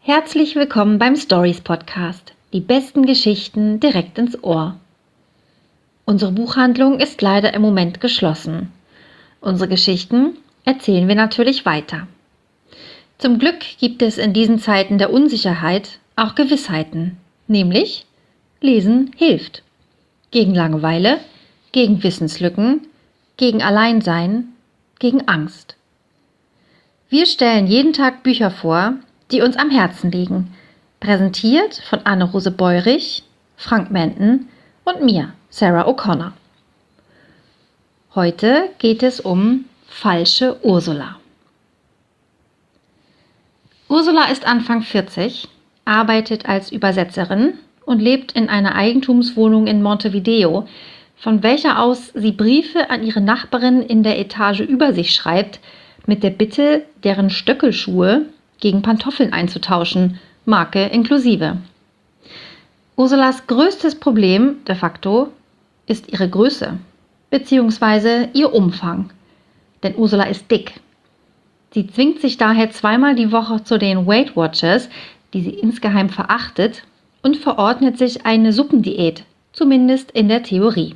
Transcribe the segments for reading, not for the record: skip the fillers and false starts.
Herzlich willkommen beim Stories Podcast. Die besten Geschichten direkt ins Ohr. Unsere Buchhandlung ist leider im Moment geschlossen. Unsere Geschichten erzählen wir natürlich weiter. Zum Glück gibt es in diesen Zeiten der Unsicherheit auch Gewissheiten, nämlich Lesen hilft. Gegen Langeweile, gegen Wissenslücken, gegen Alleinsein, gegen Angst. Wir stellen jeden Tag Bücher vor, die uns am Herzen liegen. Präsentiert von Anne-Rose Beurich, Frank Menten und mir, Sarah O'Connor. Heute geht es um Falsche Ursula. Ursula ist Anfang 40, arbeitet als Übersetzerin und lebt in einer Eigentumswohnung in Montevideo, von welcher aus sie Briefe an ihre Nachbarin in der Etage über sich schreibt, mit der Bitte, deren Stöckelschuhe gegen Pantoffeln einzutauschen, Marke inklusive. Ursulas größtes Problem, de facto, ist ihre Größe, beziehungsweise ihr Umfang. Denn Ursula ist dick. Sie zwingt sich daher zweimal die Woche zu den Weight Watchers, die sie insgeheim verachtet, und verordnet sich eine Suppendiät, zumindest in der Theorie.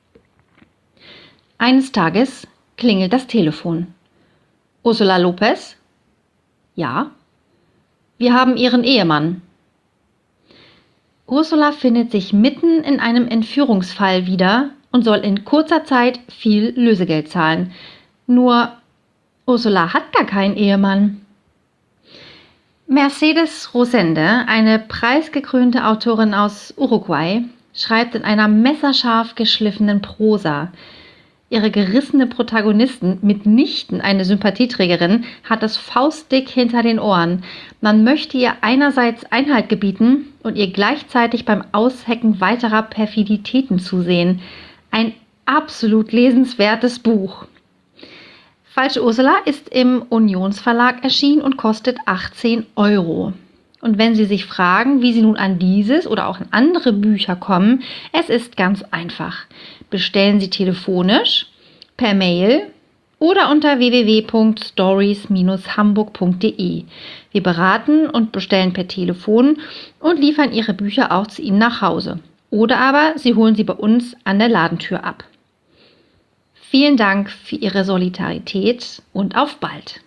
Eines Tages klingelt das Telefon. Ursula Lopez? Ja. Wir haben Ihren Ehemann. Ursula findet sich mitten in einem Entführungsfall wieder und soll in kurzer Zeit viel Lösegeld zahlen. Nur Ursula hat gar keinen Ehemann. Mercedes Rosende, eine preisgekrönte Autorin aus Uruguay, schreibt in einer messerscharf geschliffenen Prosa. Ihre gerissene Protagonistin, mitnichten eine Sympathieträgerin, hat es faustdick hinter den Ohren. Man möchte ihr einerseits Einhalt gebieten und ihr gleichzeitig beim Aushecken weiterer Perfiditäten zusehen. Ein absolut lesenswertes Buch. Falsche Ursula ist im Unionsverlag erschienen und kostet 18 €. Und wenn Sie sich fragen, wie Sie nun an dieses oder auch an andere Bücher kommen, es ist ganz einfach. Bestellen Sie telefonisch, per Mail oder unter www.stories-hamburg.de. Wir beraten und bestellen per Telefon und liefern Ihre Bücher auch zu Ihnen nach Hause. Oder aber Sie holen sie bei uns an der Ladentür ab. Vielen Dank für Ihre Solidarität und auf bald!